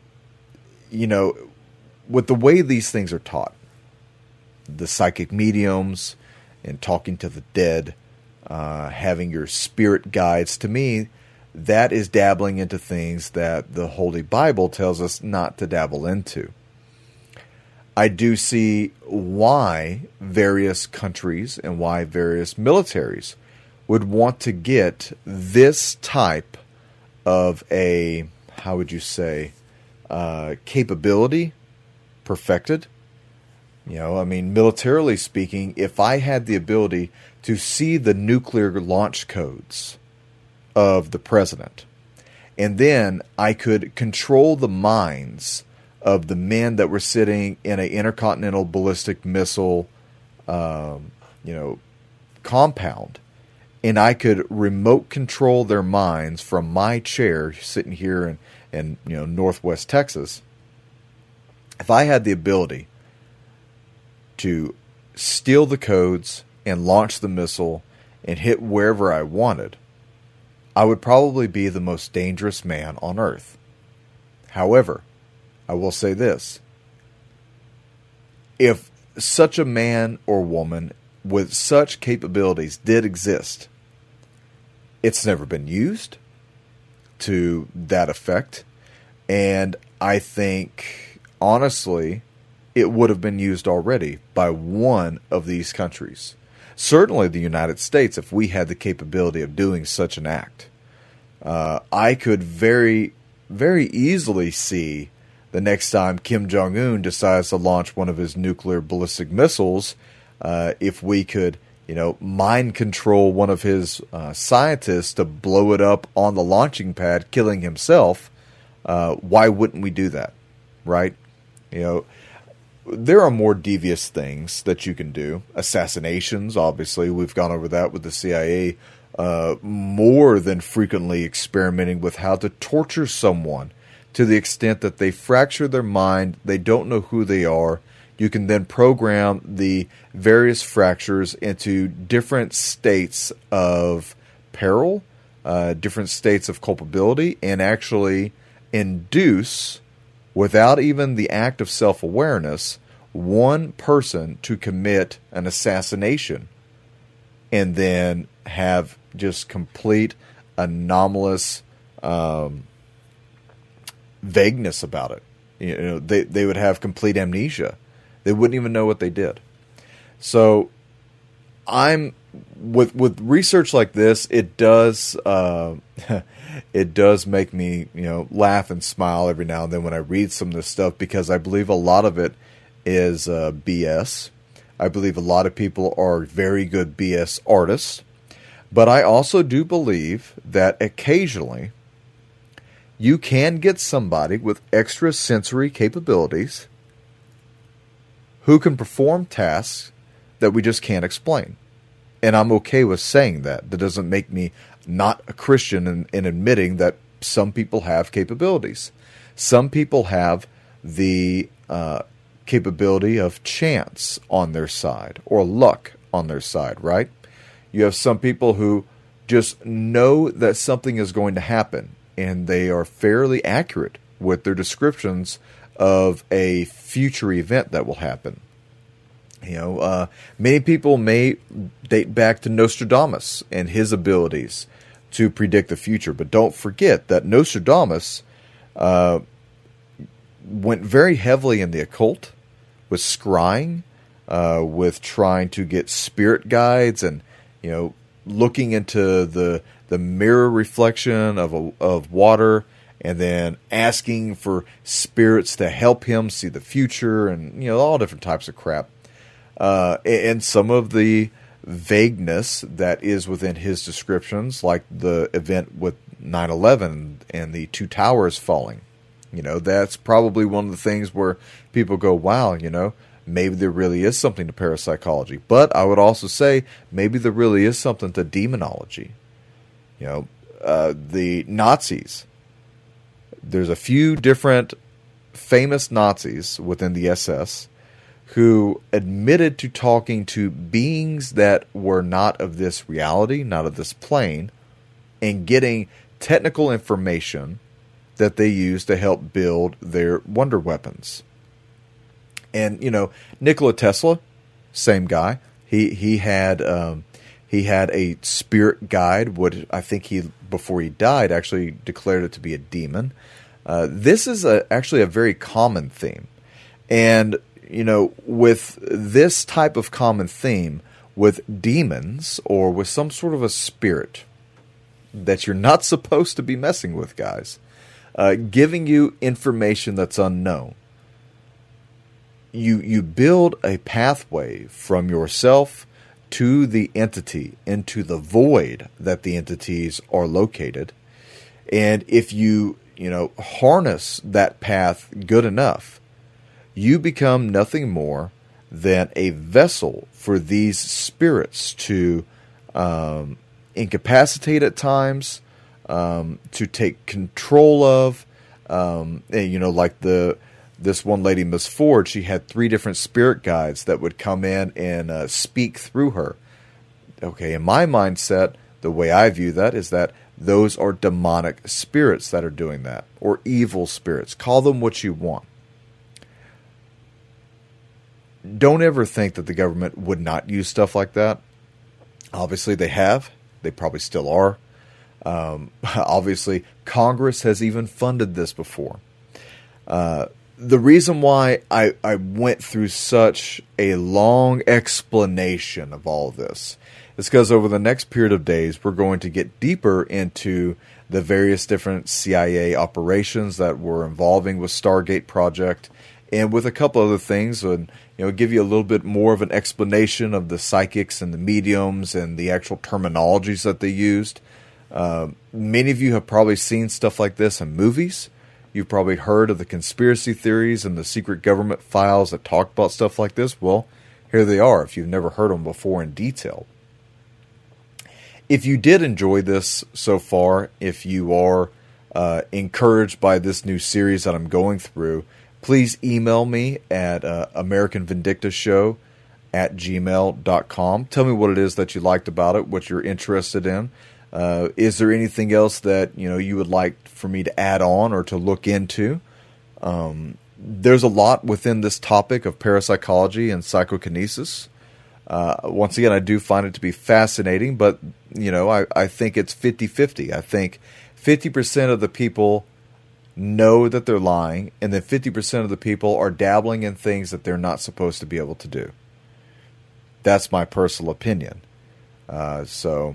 S1: the way these things are taught, the psychic mediums and talking to the dead, having your spirit guides, to me, that is dabbling into things that the Holy Bible tells us not to dabble into. I do see why various countries and why various militaries would want to get this type of a, how would you say, capability perfected. Militarily speaking, if I had the ability to see the nuclear launch codes of the president, and then I could control the minds of the men that were sitting in an intercontinental ballistic missile, compound, and I could remote control their minds from my chair sitting here in Northwest Texas. If I had the ability to steal the codes and launch the missile and hit wherever I wanted, I would probably be the most dangerous man on earth. However, I will say this. If such a man or woman with such capabilities did exist, it's never been used to that effect. And I think, honestly, it would have been used already by one of these countries. Certainly the United States, if we had the capability of doing such an act. I could very, very easily see the next time Kim Jong-un decides to launch one of his nuclear ballistic missiles, if we could, mind control one of his scientists to blow it up on the launching pad, killing himself, why wouldn't we do that, right? There are more devious things that you can do. Assassinations, obviously. We've gone over that with the CIA more than frequently experimenting with how to torture someone to the extent that they fracture their mind, they don't know who they are. You can then program the various fractures into different states of peril, different states of culpability, and actually induce, without even the act of self-awareness, one person to commit an assassination and then have just complete anomalous vagueness about it. They would have complete amnesia. They wouldn't even know what they did. So I'm with research like this, it does it does make me laugh and smile every now and then when I read some of this stuff, because I believe a lot of it is BS. I believe a lot of people are very good BS artists, but I also do believe that occasionally you can get somebody with extra sensory capabilities who can perform tasks that we just can't explain. And I'm okay with saying that. That doesn't make me not a Christian in admitting that some people have capabilities. Some people have the capability of chance on their side or luck on their side, right? You have some people who just know that something is going to happen, and they are fairly accurate with their descriptions of a future event that will happen. Many people may date back to Nostradamus and his abilities to predict the future, but don't forget that Nostradamus went very heavily in the occult, with scrying, with trying to get spirit guides, and looking into the mirror reflection of water and then asking for spirits to help him see the future, and all different types of crap. And some of the vagueness that is within his descriptions, like the event with 9/11 and the two towers falling. That's probably one of the things where people go, wow, maybe there really is something to parapsychology. But I would also say maybe there really is something to demonology. The Nazis. There's a few different famous Nazis within the SS who admitted to talking to beings that were not of this reality, not of this plane, and getting technical information that they used to help build their wonder weapons. And Nikola Tesla, same guy. He had a spirit guide. What I think before he died actually declared it to be a demon. This is actually a very common theme, and with this type of common theme with demons or with some sort of a spirit that you're not supposed to be messing with, guys. Giving you information that's unknown. You build a pathway from yourself to the entity, into the void that the entities are located. And if you harness that path good enough, you become nothing more than a vessel for these spirits to incapacitate at times, to take control of, like this one lady, Miss Ford, she had 3 different spirit guides that would come in and speak through her. Okay, in my mindset, the way I view that is that those are demonic spirits that are doing that, or evil spirits. Call them what you want. Don't ever think that the government would not use stuff like that. Obviously, they have. They probably still are. Obviously, Congress has even funded this before. The reason why I went through such a long explanation of all of this is because over the next period of days, we're going to get deeper into the various different CIA operations that were involving with Stargate Project, and with a couple other things, and give you a little bit more of an explanation of the psychics and the mediums and the actual terminologies that they used. Many of you have probably seen stuff like this in movies. You've probably heard of the conspiracy theories and the secret government files that talk about stuff like this. Well, here they are if you've never heard them before in detail. If you did enjoy this so far, if you are encouraged by this new series that I'm going through, please email me at AmericanVindictaShow@gmail.com. Tell me what it is that you liked about it, what you're interested in. Is there anything else that you would like for me to add on or to look into? There's a lot within this topic of parapsychology and psychokinesis. Once again, I do find it to be fascinating, but I think it's 50-50. I think 50% of the people know that they're lying, and then 50% of the people are dabbling in things that they're not supposed to be able to do. That's my personal opinion. So,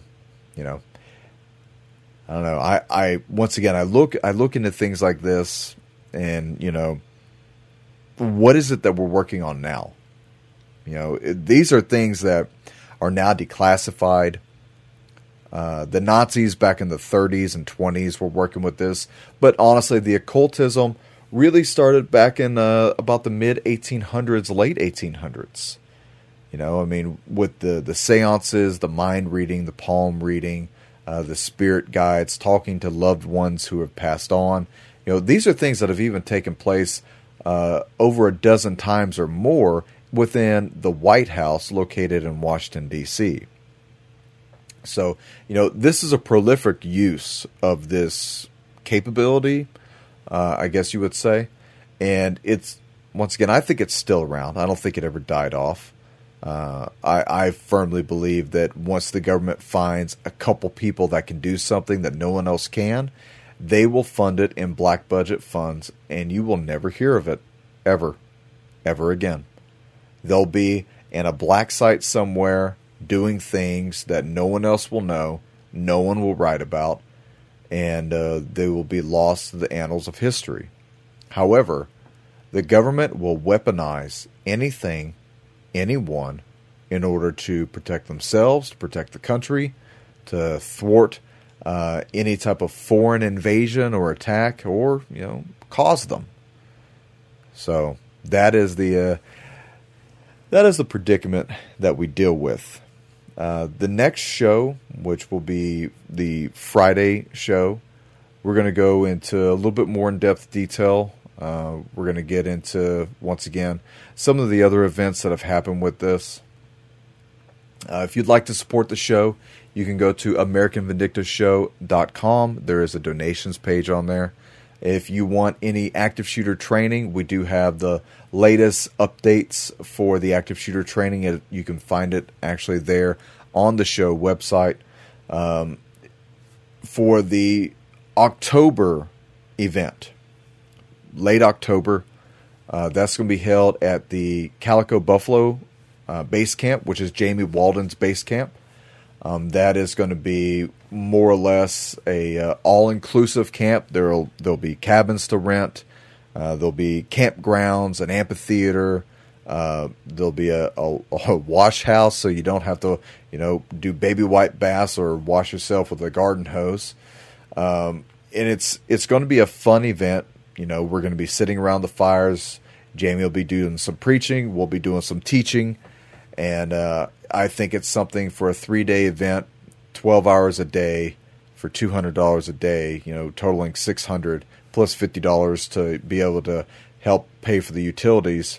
S1: I don't know. I once again, I look into things like this, and what is it that we're working on now? These are things that are now declassified. The Nazis back in the 30s and 20s were working with this, but honestly, the occultism really started back in about the mid 1800s, late 1800s. With the seances, the mind reading, the palm reading, the spirit guides, talking to loved ones who have passed on. These are things that have even taken place over a dozen times or more within the White House located in Washington, D.C. So, this is a prolific use of this capability, I guess you would say. And it's, once again, I think it's still around. I don't think it ever died off. I firmly believe that once the government finds a couple people that can do something that no one else can, they will fund it in black budget funds, and you will never hear of it ever again. They'll be in a black site somewhere doing things that no one else will know, no one will write about, and they will be lost to the annals of history. However, the government will weaponize anything, anyone, in order to protect themselves, to protect the country, to thwart any type of foreign invasion or attack, or cause them. So that is the predicament that we deal with. The next show, which will be the Friday show, we're going to go into a little bit more in-depth detail. We're going to get into, once again, some of the other events that have happened with this. If you'd like to support the show, you can go to AmericanVindictaShow.com. There is a donations page on there. If you want any active shooter training, we do have the latest updates for the active shooter training. You can find it actually there on the show website. For the October event, late October, that's going to be held at the Calico Buffalo base camp, which is Jamie Walden's base camp. That is going to be more or less a all-inclusive camp. There'll be cabins to rent. There'll be campgrounds, an amphitheater. There'll be a wash house, so you don't have to do baby white baths or wash yourself with a garden hose. And it's going to be a fun event. We're going to be sitting around the fires. Jamie will be doing some preaching. We'll be doing some teaching. And I think it's something for a 3-day event, 12 hours a day for $200 a day, totaling $600 plus $50 to be able to help pay for the utilities.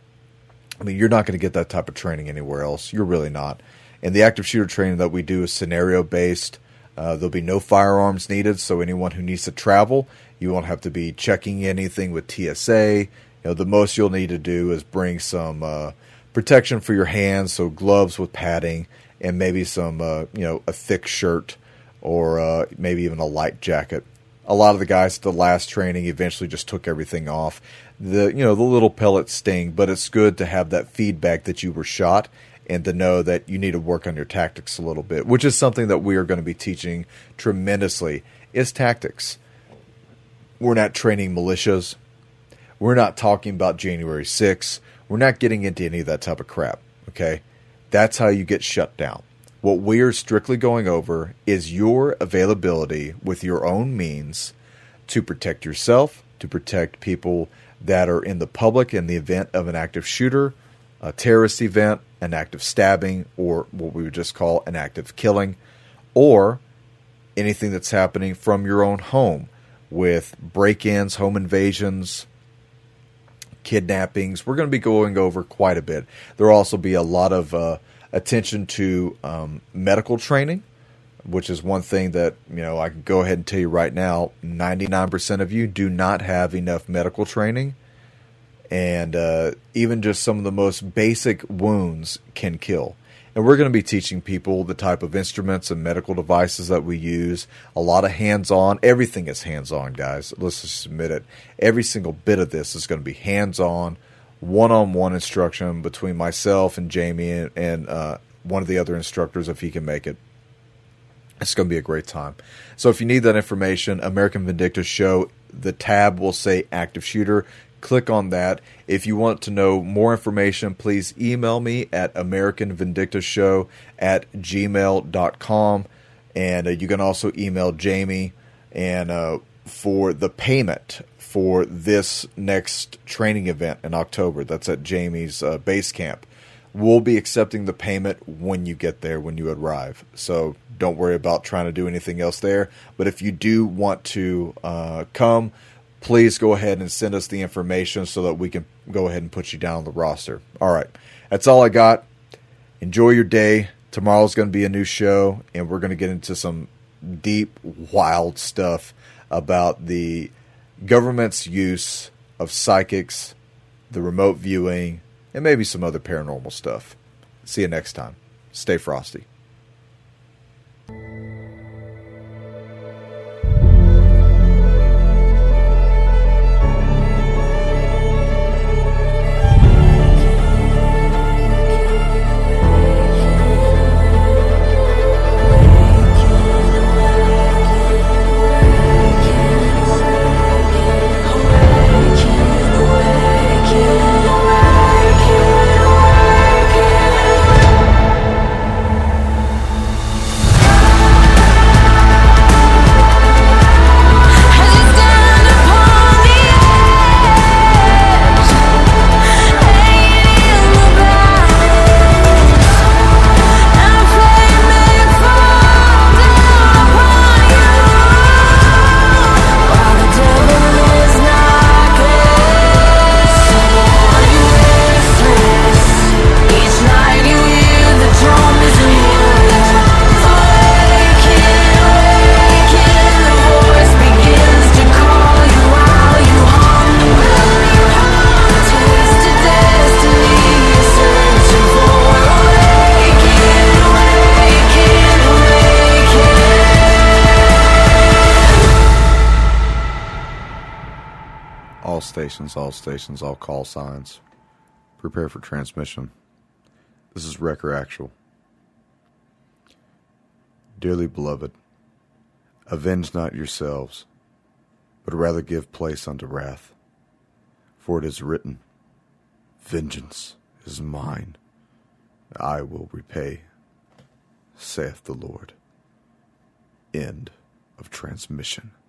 S1: I mean, you're not going to get that type of training anywhere else. You're really not. And the active shooter training that we do is scenario-based. There'll be no firearms needed, so anyone who needs to travel, you won't have to be checking anything with TSA. The most you'll need to do is bring some protection for your hands, so gloves with padding, and maybe some, a thick shirt, or maybe even a light jacket. A lot of the guys at the last training eventually just took everything off. The little pellets sting, but it's good to have that feedback that you were shot and to know that you need to work on your tactics a little bit, which is something that we are going to be teaching tremendously, is tactics. We're not training militias. We're not talking about January 6th. We're not getting into any of that type of crap, okay? That's how you get shut down. What we are strictly going over is your availability with your own means to protect yourself, to protect people that are in the public in the event of an active shooter, a terrorist event, an active stabbing, or what we would just call an active killing, or anything that's happening from your own home with break-ins, home invasions, kidnappings. We're going to be going over quite a bit. There will also be a lot of attention to medical training, which is one thing that I can go ahead and tell you right now, 99% of you do not have enough medical training, and even just some of the most basic wounds can kill. And we're going to be teaching people the type of instruments and medical devices that we use. A lot of hands-on. Everything is hands-on, guys. Let's just admit it. Every single bit of this is going to be hands-on, one-on-one instruction between myself and Jamie and one of the other instructors if he can make it. It's going to be a great time. So if you need that information, American Vindicta Show, the tab will say Active Shooter. Click on that. If you want to know more information, please email me at AmericanVindictaShow@gmail.com. And you can also email Jamie. And for the payment for this next training event in October, that's at Jamie's base camp, we'll be accepting the payment when you get there, when you arrive. So don't worry about trying to do anything else there. But if you do want to come, please go ahead and send us the information so that we can go ahead and put you down on the roster. All right. That's all I got. Enjoy your day. Tomorrow's going to be a new show, and we're going to get into some deep, wild stuff about the government's use of psychics, the remote viewing, and maybe some other paranormal stuff. See you next time. Stay frosty. stations, all call signs. Prepare for transmission. This is Wrecker Actual. Dearly beloved, avenge not yourselves, but rather give place unto wrath. For it is written, Vengeance is mine, I will repay, saith the Lord. End of transmission.